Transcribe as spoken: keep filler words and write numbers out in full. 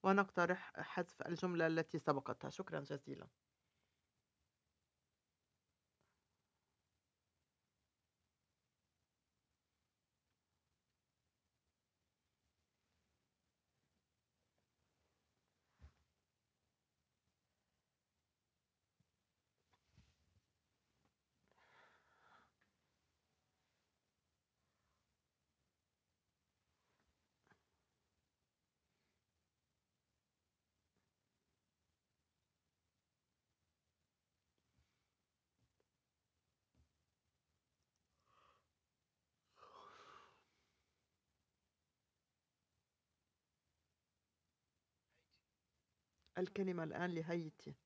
ونقترح حذف الجملة التي سبقتها. شكرًا جزيلًا. الكلمة الآن لهايتي.